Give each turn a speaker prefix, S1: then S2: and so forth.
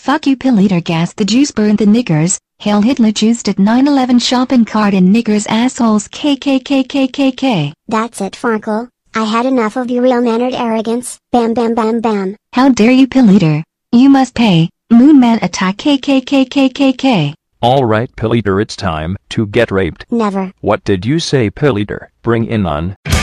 S1: Fuck you Pilliter gas the Jews burn the niggers, Hail Hitler juiced at 9/11 shopping cart and niggers assholes KKKKKK.
S2: That's it Farkle, I had enough of your real-mannered arrogance, bam bam bam bam.
S1: How dare you Pilliter? You must pay, Moonman attack KKKKKK.
S3: Alright Pilliter, it's time to get raped.
S2: Never.
S3: What did you say Pilliter? Bring in on.